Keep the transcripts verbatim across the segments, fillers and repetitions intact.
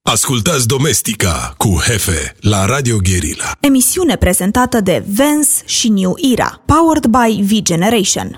Ascultați Domestica cu Hefe la Radio Guerilla. Emisiune prezentată de Vance și New Era, powered by V-Generation.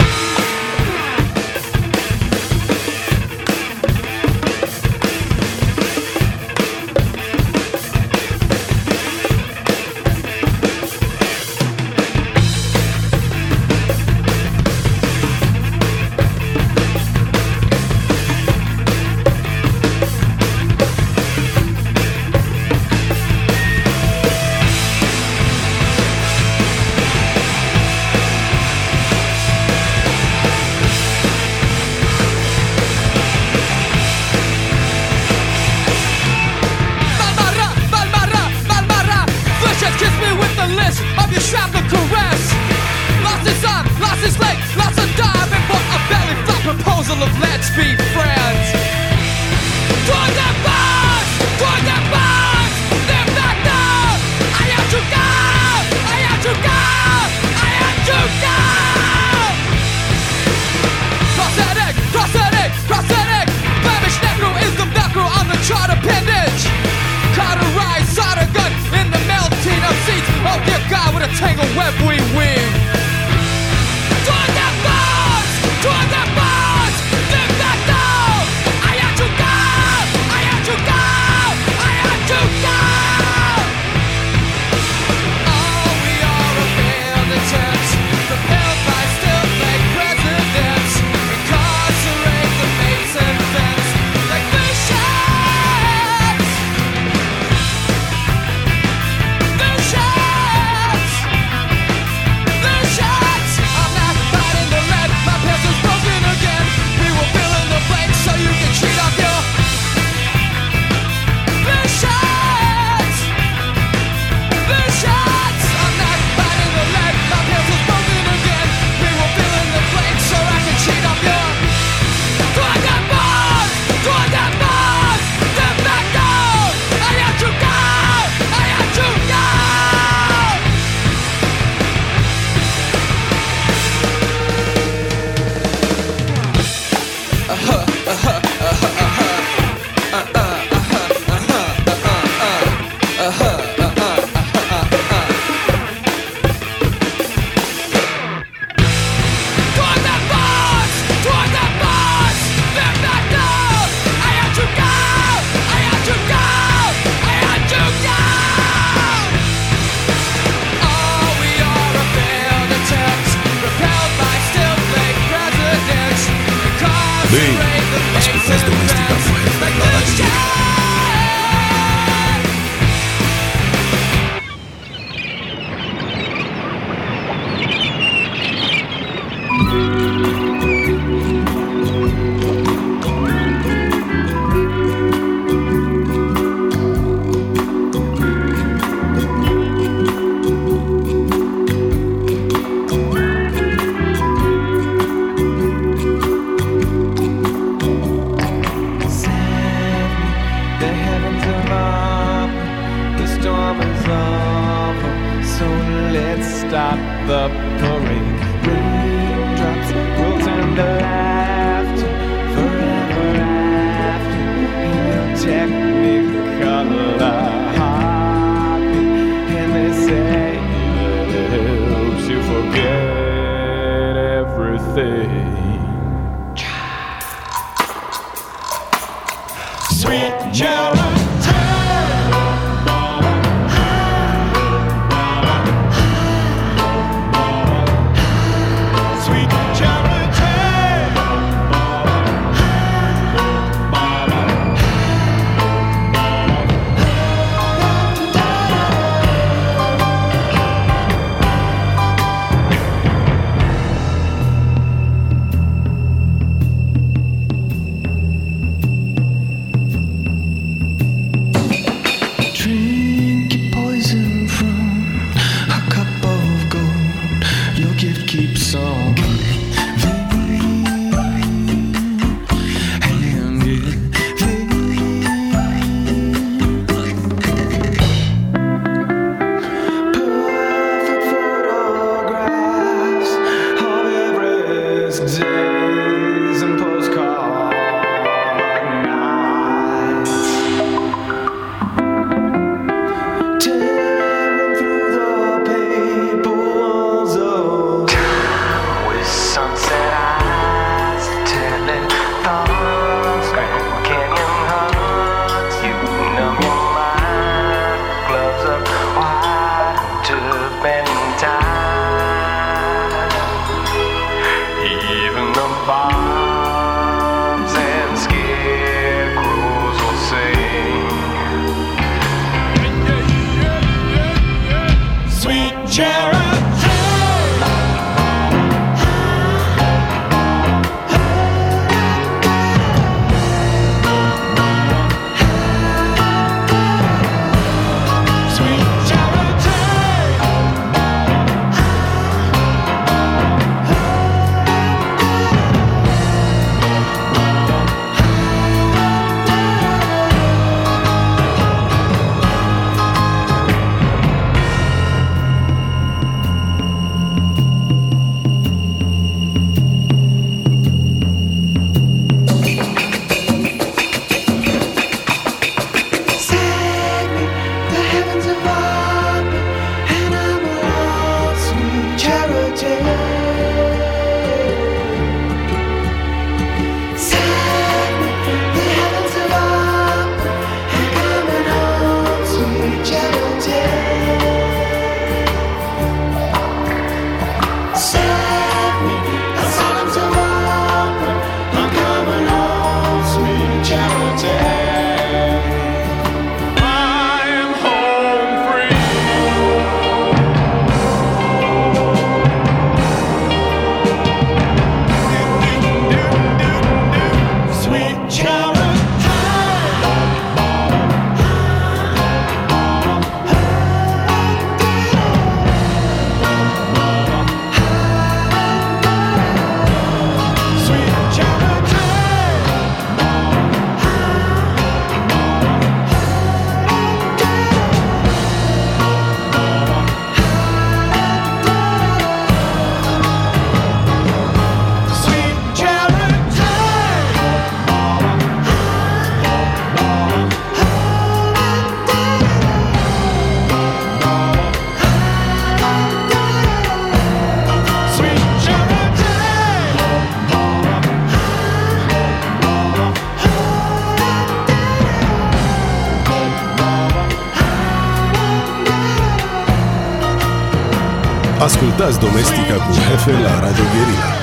Ascultați Domestica cu Hefe la Radio Guerilla.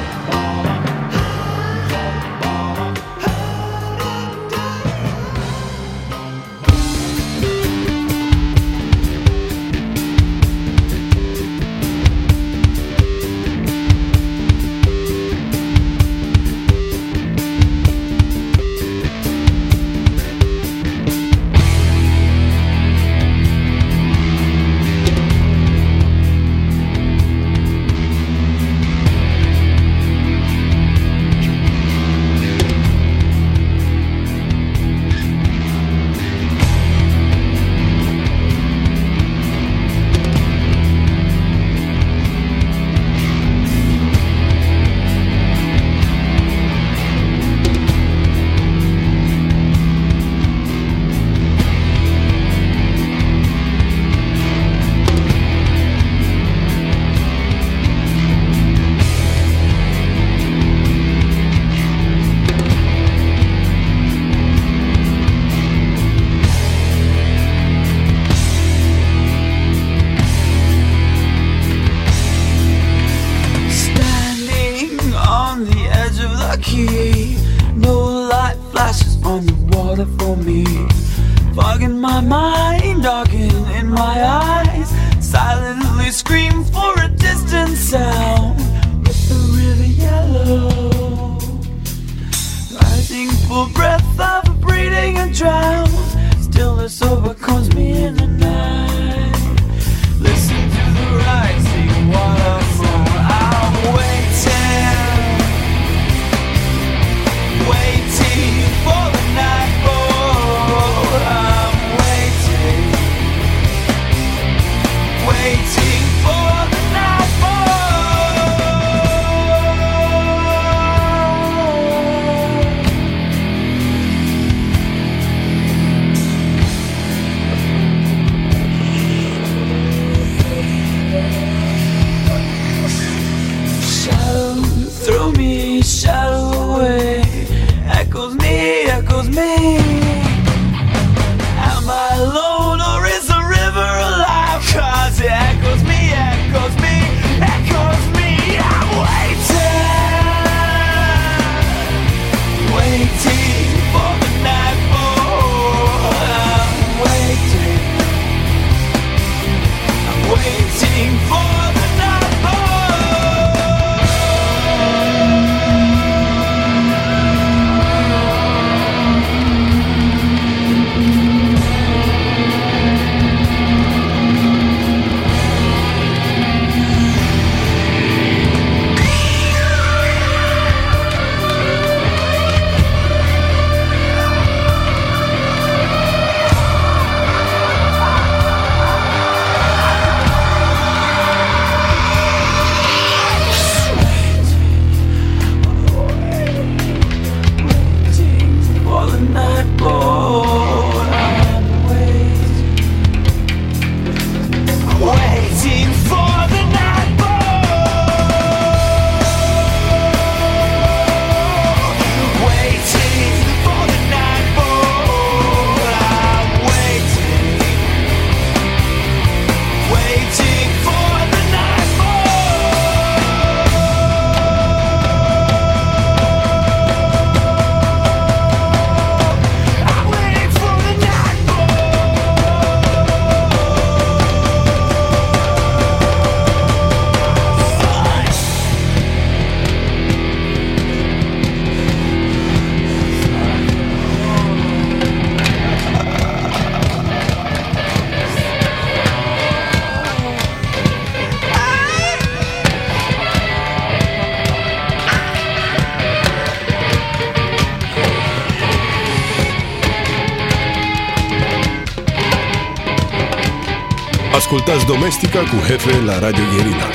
Ascultați Domestica cu Hefe la Radio Guerilla.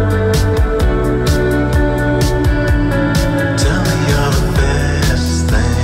Tell me you're the best thing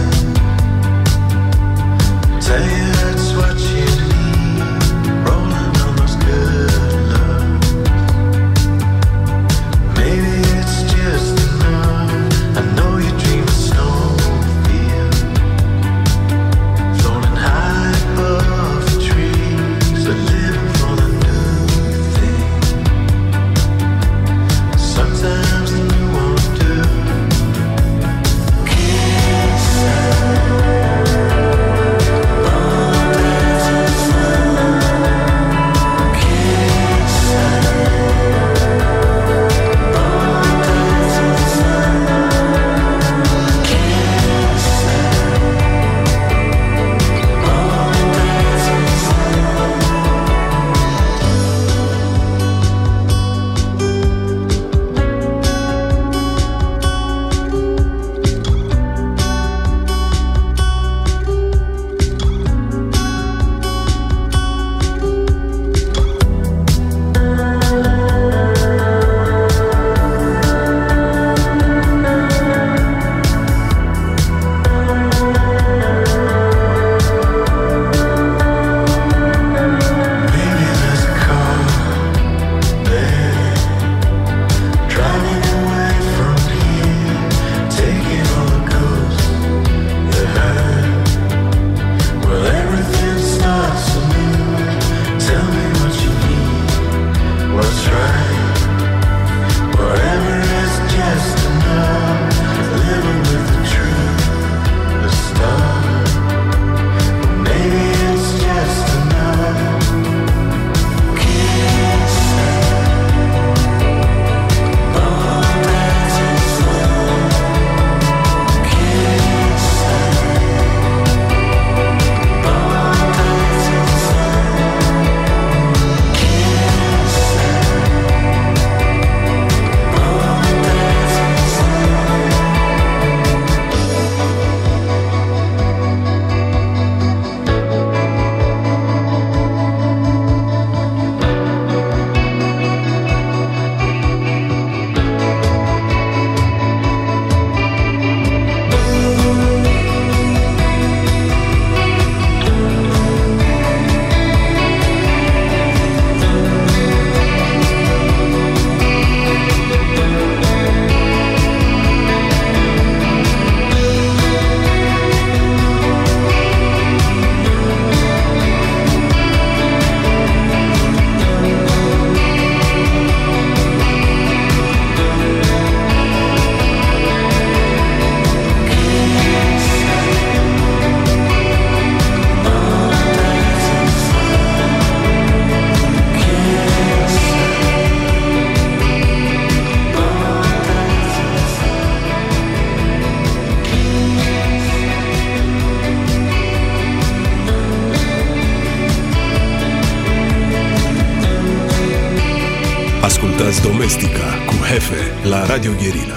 Ascultați Domestica cu Hefe la Radio Guerilla.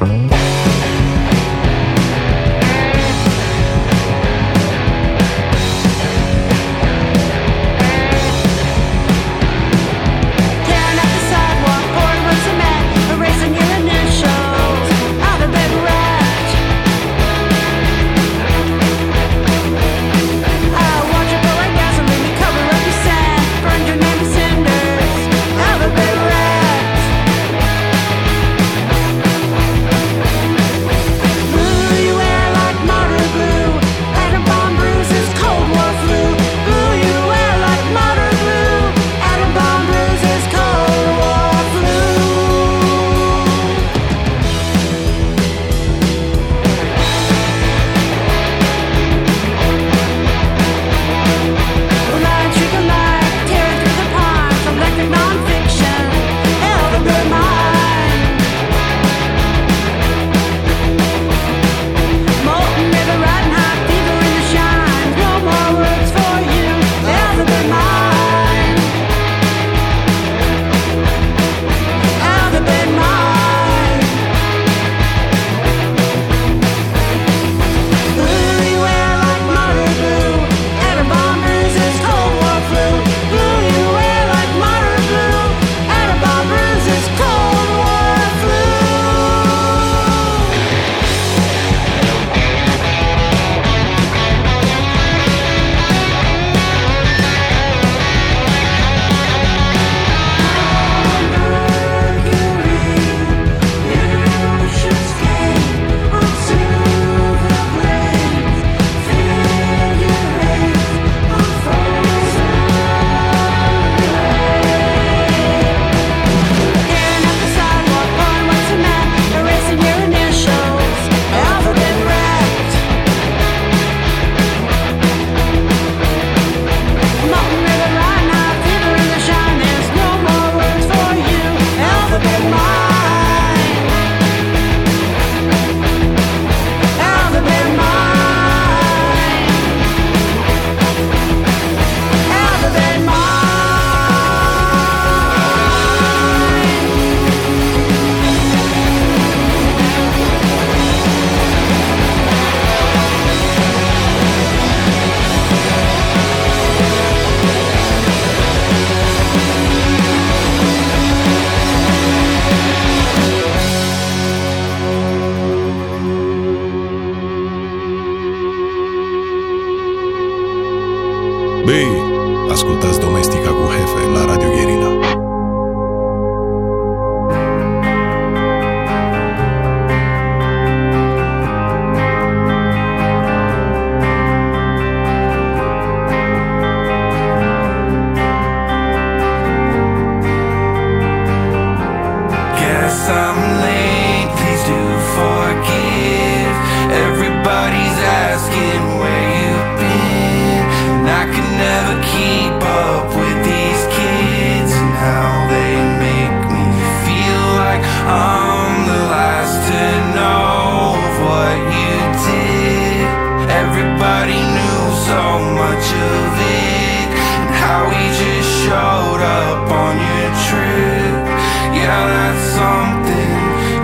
Băi, ascultați Domestica cu Hefe la Radio Guerilla. Showed up on your trip. Yeah, that's something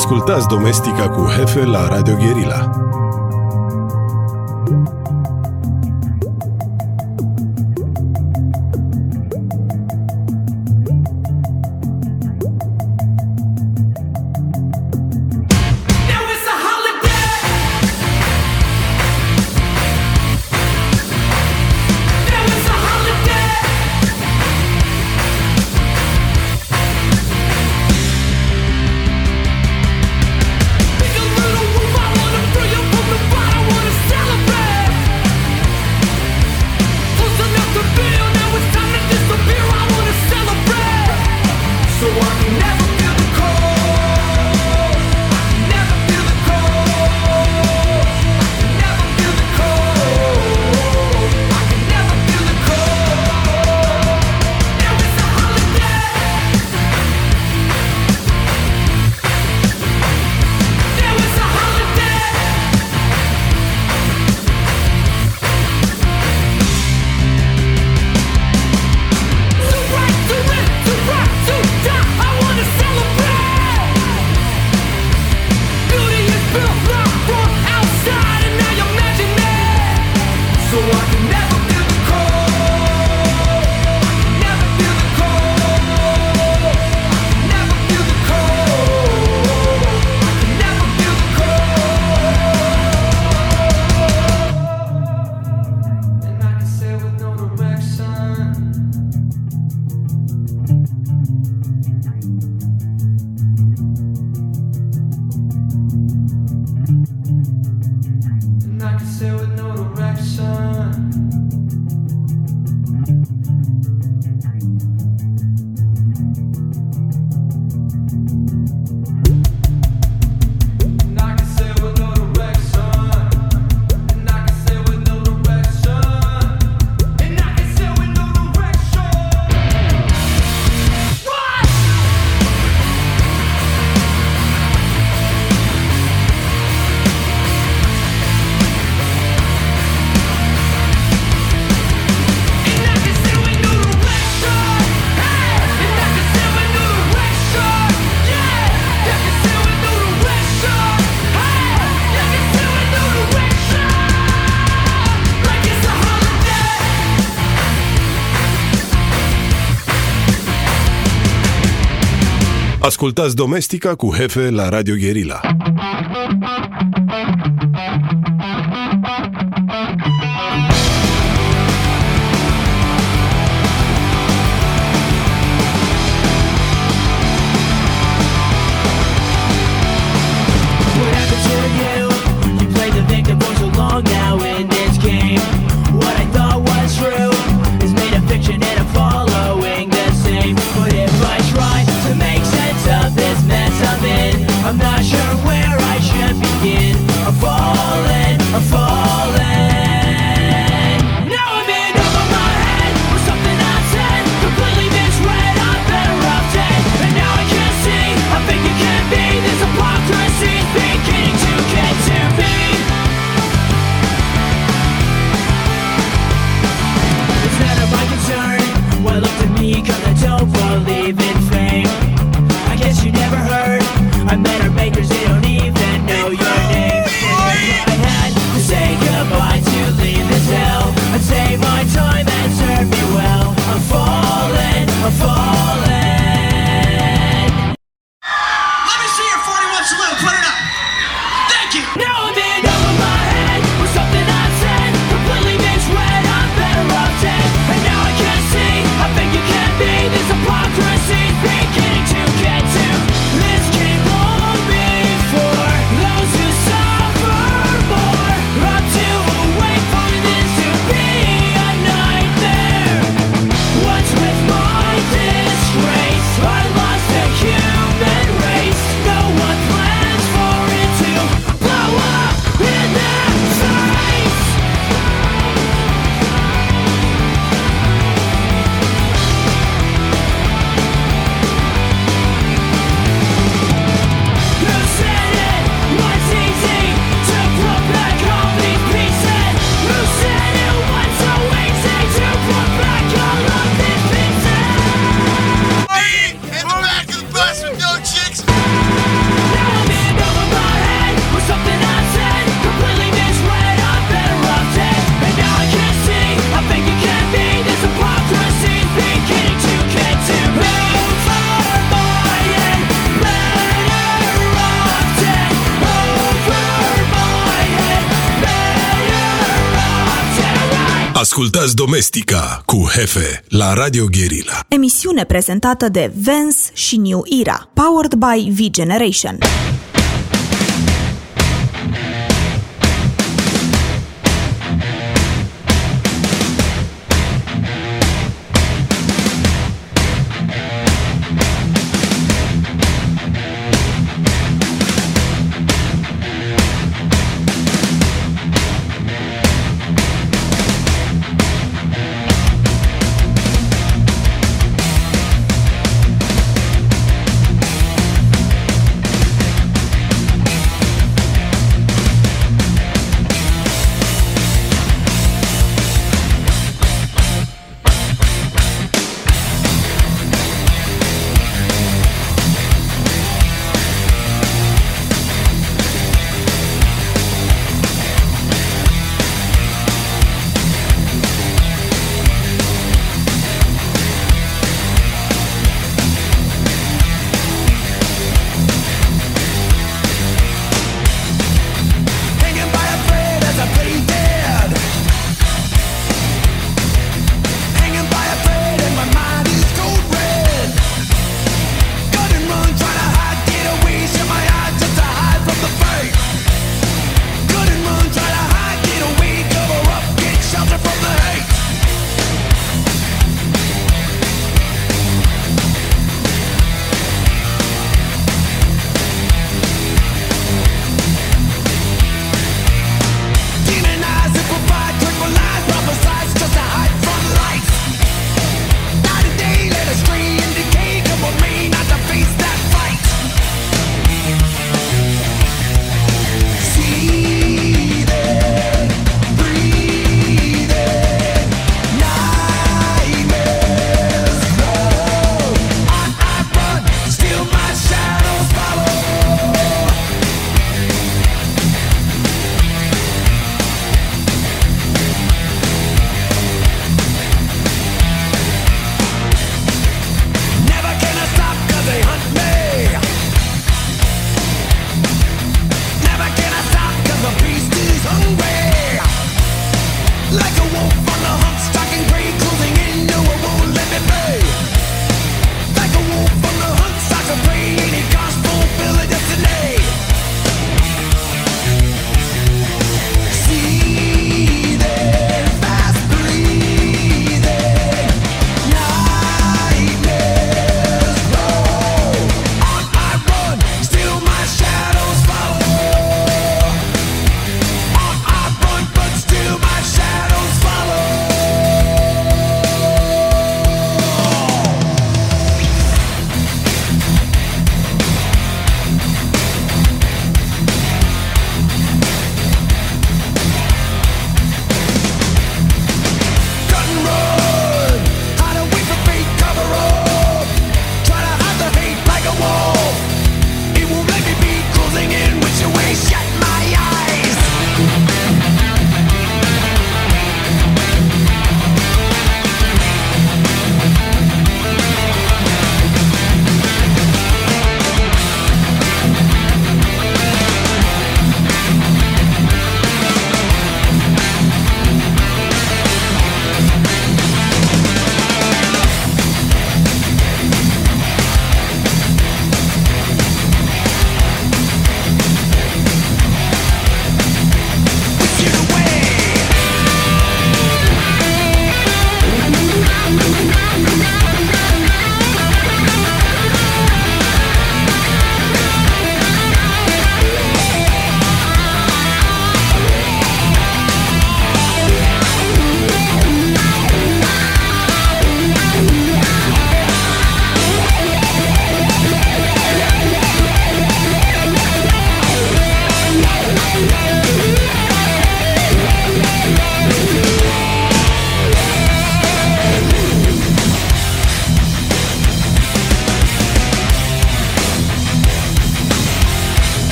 Ascultați Domestica cu Hefe la Radio Guerilla. Ascultați Domestica cu Hefe la Radio Guerilla. I'm not sure where I should begin. I'm falling, I'm falling. Now I'm in over my head with something I said, completely misread. I'm better off dead. And now I can see, I think it can be. This hypocrisy's beginning to get to me. It's none of my concern. Why look to me, cause I don't believe in fame. I guess you never heard, I met our makers, they don't even know your name. If I had to say goodbye to leave this hell, I'd save my time and serve me well. I'm falling, I'm falling. Let me see your forty-one salute, put it up. Thank you. Now I'm in over my head with something I said, completely misread. I'm better off dead. And now I can see, I think you can be. This hypocrisy's beginning to get to. This came on before those who suffer more. I'm too awake for this to be a nightmare. What's with my disgrace? I lost the human race. No one plans for it to blow up. Ascultați Domestica cu Hefe la Radio Guerilla. Emisiune prezentată de Vance și New Era, powered by V-Generation.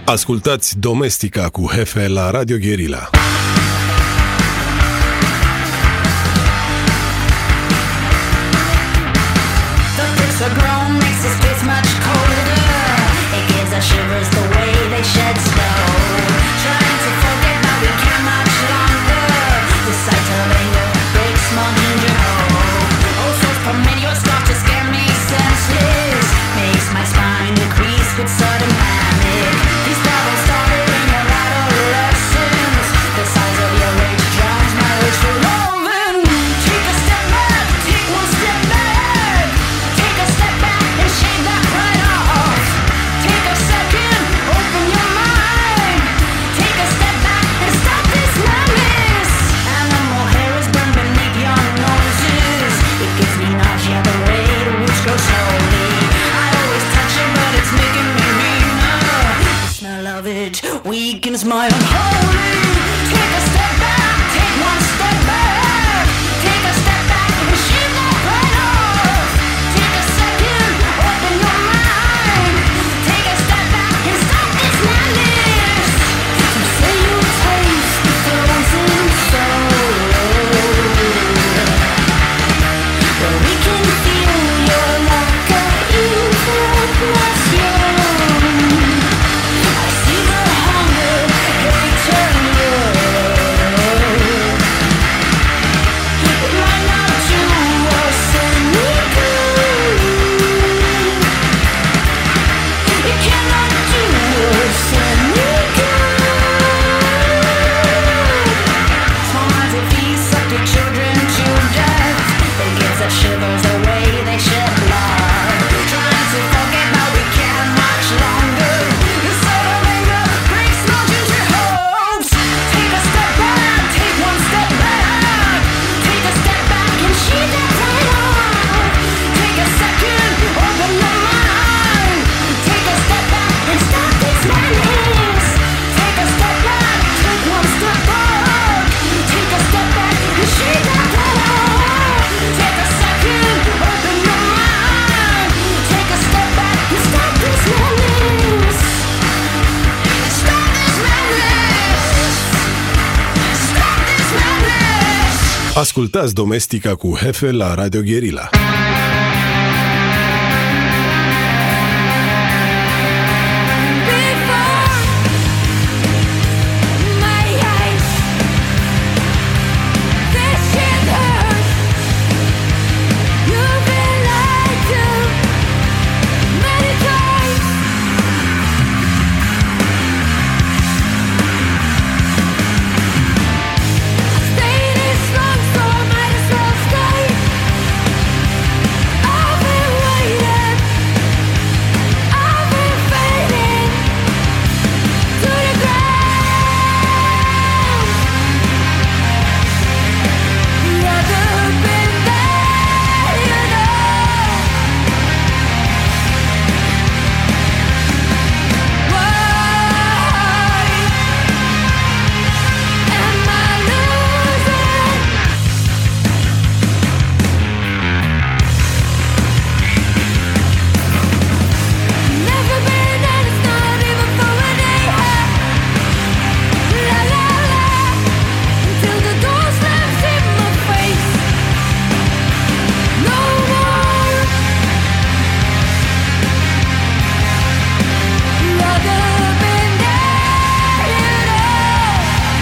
Ascultați Domestica cu Hefe la Radio Guerilla. Shivers the way they shed snow. Trying to forget, but we can't much longer. The sight of anger breaks my ginger hope. Oh, souls promiscuous stuff to scare me senseless. Makes my spine decrease with sudden panic. These problems started in your adolescence. The size of your rage drowns my urge for loving. Take a step back, take one step back. Take a step back and shake that pride off. Take a second, open your mind. Take a step back and stop this madness. Animal hair is burned beneath your noses. It gives me nausea the way the roots grow slowly. I always touch it, but it's making me meaner. The smell of it weakens my unholy. Take a step back, take one step back. Take a step back and shake that pride off. Take a second, open your mind. Take a step back and stop this madness. You say you taste the frozen soul, but we can feel your lack of information. I see the hunger, hate and love. It might not do us any good. It cannot do us any good. Small minds and feet suck their children to death. They give the shivers away, they shed blood. Trying to forget, but we can't much longer. The soul of anger breaks my ginger hopes. Take a step back, take one step back. Take a step back and shake that pride off. Take a second, open your mind. Take a step back and stop this madness. Take a step back, take one step back. Take a step back and shake that pride off. Take a second, open your mind. Take a step back and stop this madness. Stop this madness. Stop this madness. Ascultați Domestica cu Hefe la Radio Guerilla. Before my eyes, this shit hurts. You've been lied to many times. Stayed this long, so I might as well stay. I've been waiting, I've been fading to the ground. Rather been there, you know. Why am I losing? Never been, and it's not even for a day. La la la, until the door slams in my face. No more. Rather been there, you know.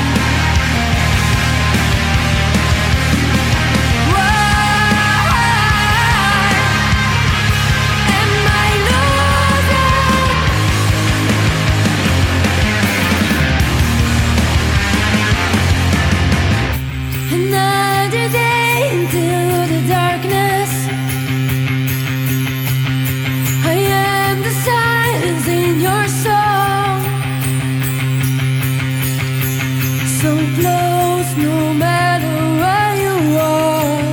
Why am I losing? Another day into the darkness. I am the silence in your soul. So close, no matter where you are.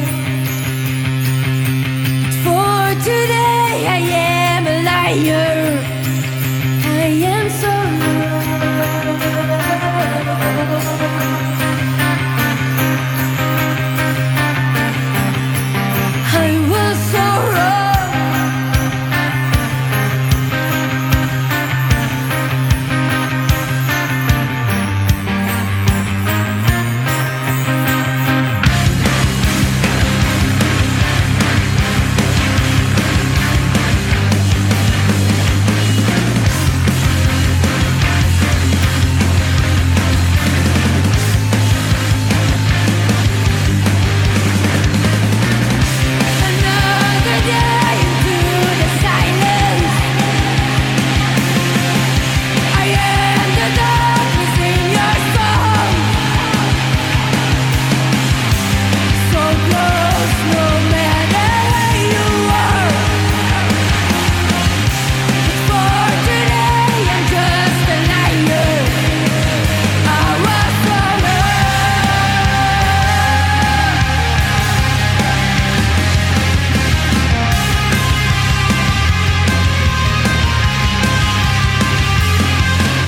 For today, I am a liar. I am so I was so wrong.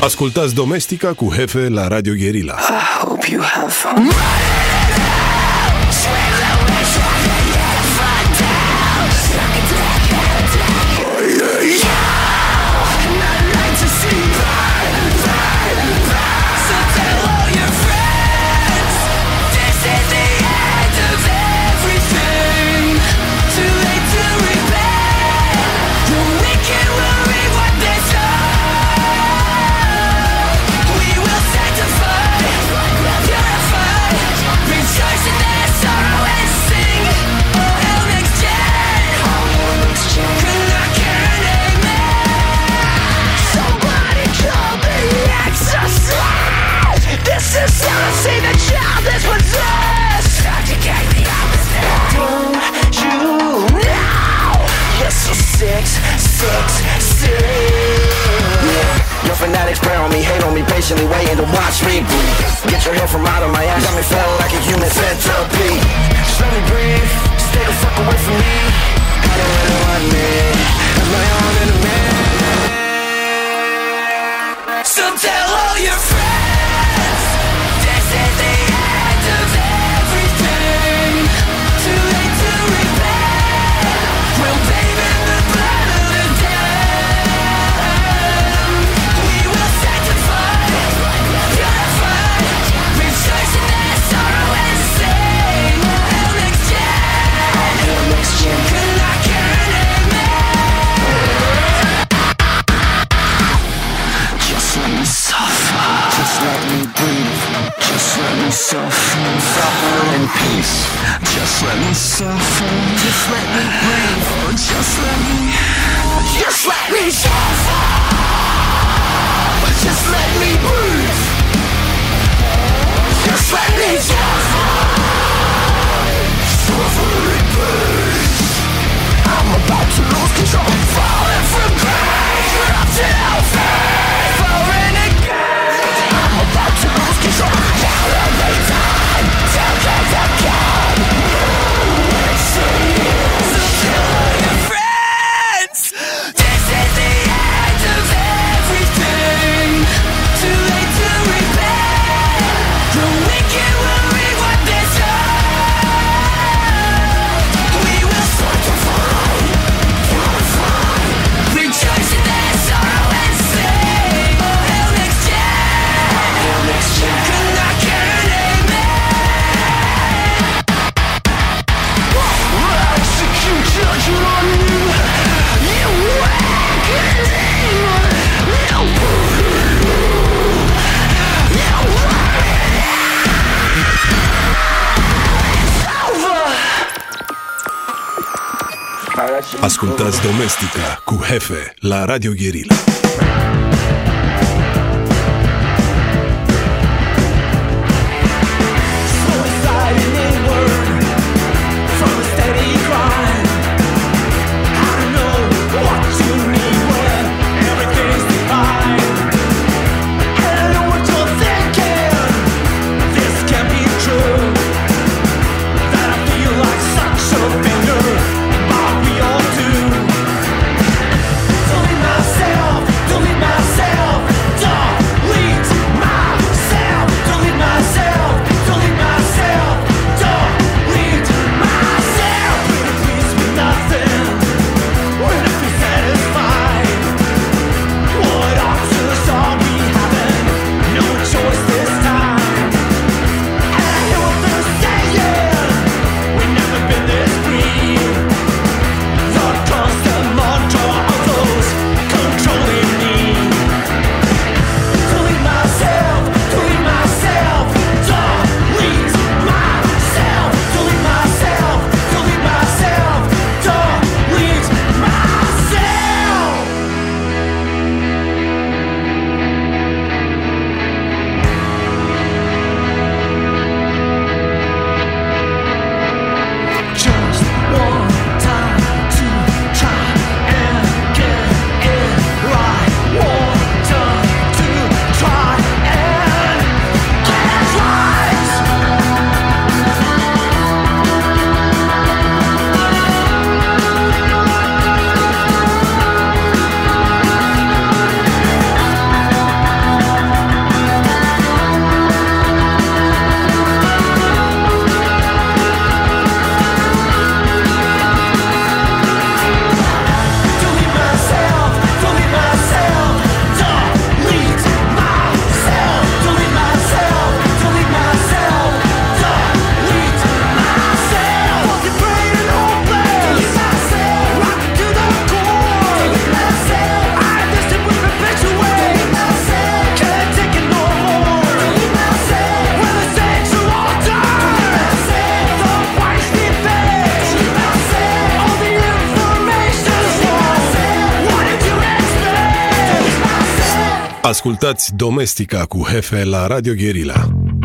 Ascultați Domestica cu Hefe la Radio Guerilla. I hope you have fun. See the child is possessed. Doctor gave the opposite. Don't you know? You're so six, six, six. Your fanatics prey on me, hate on me, patiently waiting to watch me bleed. Get your hair from out of my ass, got me feeling like a human centipede. Just let me breathe, stay the fuck away from me. I don't really want me, I'm my own enemy. So tell all your friends, this is the end of everything. Too late to repent. We'll bathe in the blood of the dead. We will sanctify, purify, rejoice in their sorrow and sing. Hell next gen, hell next gen. Good luck and amen. Just let me suffer. Just let me breathe. Just let me suffer. Suffer in peace. Just let me suffer. Just let me breathe. Oh, just let me. Just let me suffer. Just let me breathe. Just let me suffer. Suffer in peace. I'm about to lose control. I'm falling from grace. Up to hellfire. Falling again. I'm about to lose control. Out of the time. Tell God to come. So tell all your friends. This is the end of everything. Too late to repent. The wicked will reap what they sow. We will sanctify, purify, rejoice in their sorrow and sing. Oh, hell next gen, hell next gen. Good luck and amen. We'll execute judgment on you. You wicked demon. You Ascultați Domestica cu Hefe la Radio Guerilla. Suicide inward from a steady grind. I know what you need when everything's fine. I know what you're thinking. This can't be true. That I feel like such a failure, but we all do. Telling myself Ascultați Domestica cu Hefe la Radio Guerilla.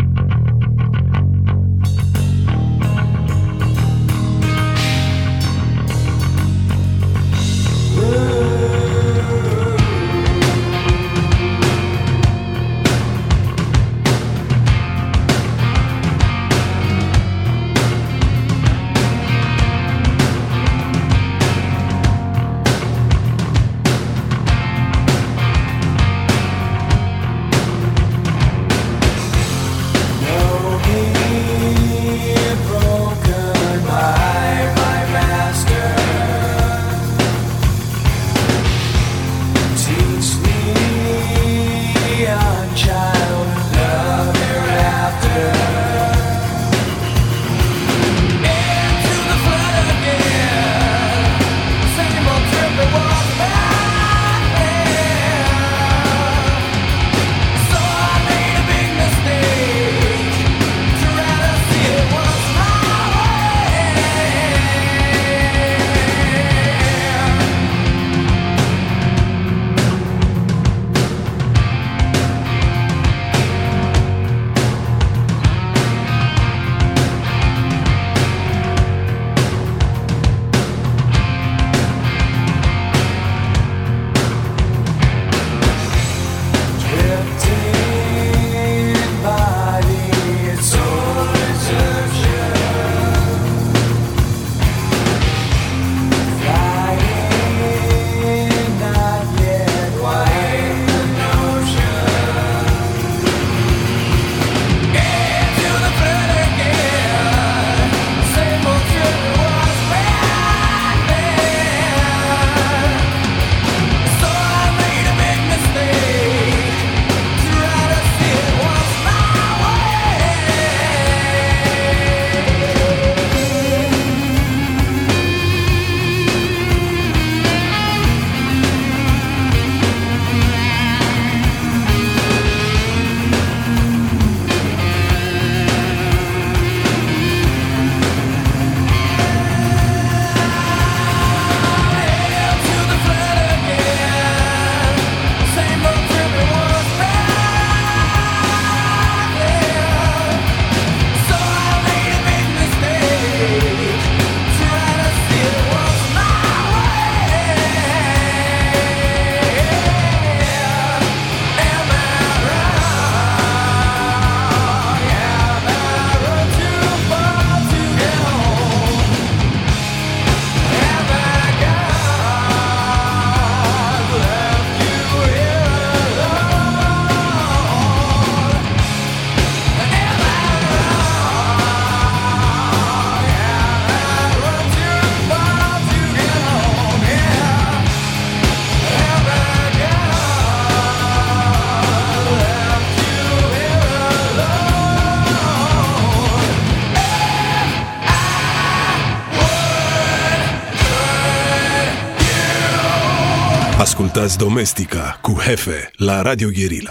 Ascultați Domestica cu Hefe la Radio Guerilla.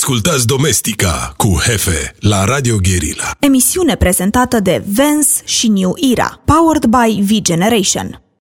Ascultați Domestica cu Hefe la Radio Guerilla. Emisiune prezentată de Vance și New Era, powered by V Generation.